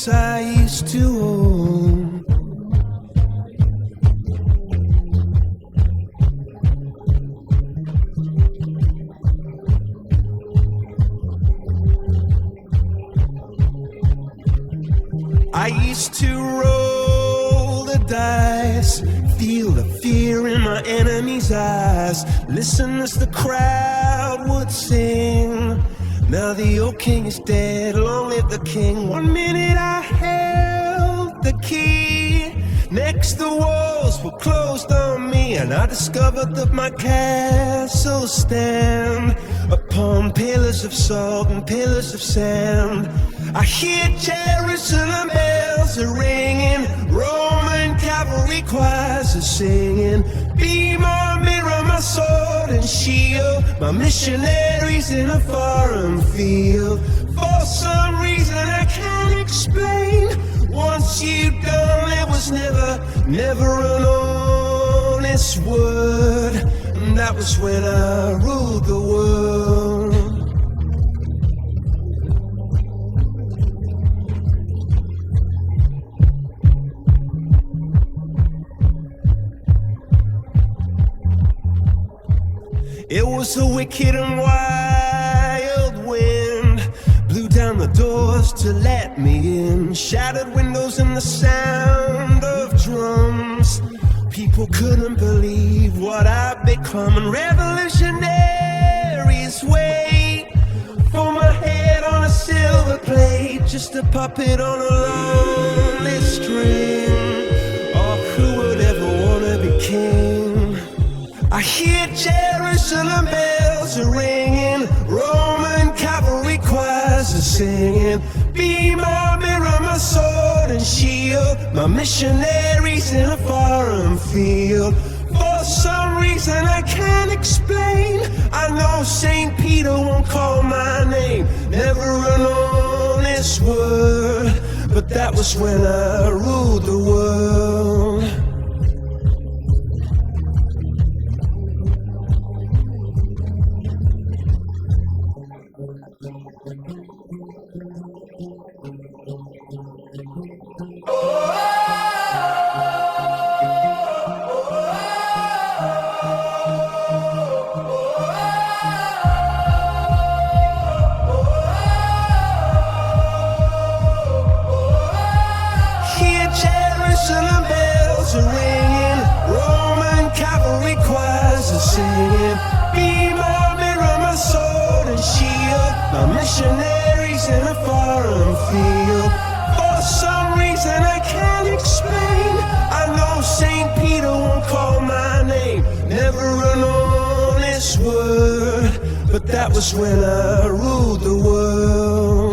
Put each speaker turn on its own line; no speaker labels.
house I used to own. I used to roll the dice, feel the fear in my enemy's eyes, listen as the crowd would sing. Now the old king is dead, long live the king. 1 minute I held the key, next the walls were closed on me, and I discovered that my castle stand upon pillars of salt and pillars of sand. I hear Jerusalem bells are ringing, Roman cavalry choirs are singing. Be my mirror, my sword and shield, my missionaries in a foreign field. For some reason I can't explain, once you've gone there was never an honest word. And that was when I ruled the world. It was a wicked and wild wind, blew down the doors to let me in, shattered windows and the sound of drums. People couldn't believe what I'd become, and revolutionaries wait for my head on a silver plate, just a puppet on a lonely string. Oh, who would ever wanna be king? I hear Jerusalem bells are ringing, Roman cavalry choirs are singing. Be my mirror, my sword and shield, my missionaries in a foreign field. For some reason I can't explain, I know St. Peter won't call my name, never an honest word. But that was when I ruled the world. Hear Jerusalem bells are ringing, Roman cavalry choirs are singing. Be my mirror, my sword and shield, my missionaries in a foreign field. For some reason I can't explain, I know St. Peter won't call my name, never an honest word. But that was when I ruled the world.